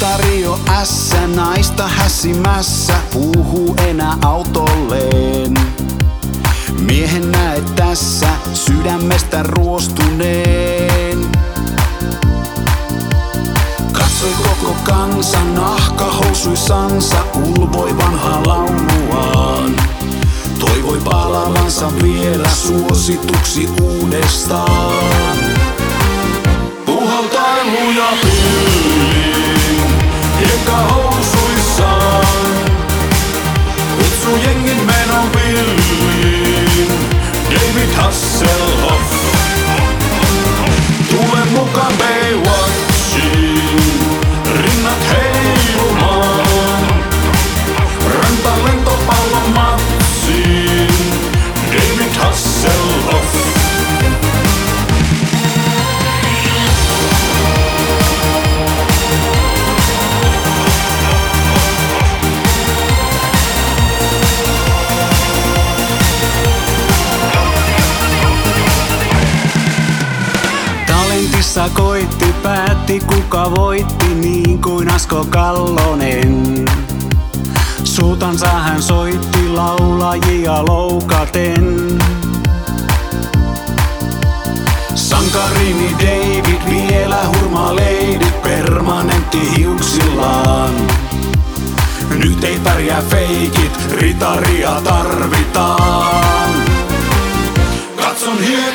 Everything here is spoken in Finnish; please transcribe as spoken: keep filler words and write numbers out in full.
Ritario S, naista hässimässä, puhuu enää autolleen. Miehen näet tässä, sydämestä ruostuneen. Katsoi koko kansa nahkahousuissansa, ulvoi vanhaa lauluaan. Toivoi palavansa vielä suosituksi uudestaan. Puhaltailu ja pilliin, hiekkahousuissaan. Kutsu jengin menon pilliin, David Hasselhoff. Tule mukaan Baywatchiin, rinnat heilumaan. Rantalentopallon matsiin, David Hasselhoff. Talentissa koitti, päätti kuka voitti, niin kuin Asko Kallonen. Suutansa hän soitti laulajia loukaten. Sankarini David vielä hurmaa leidit permanentti hiuksillaan. Nyt ei pärjää feikit, ritaria tarvitaan. Katson hieno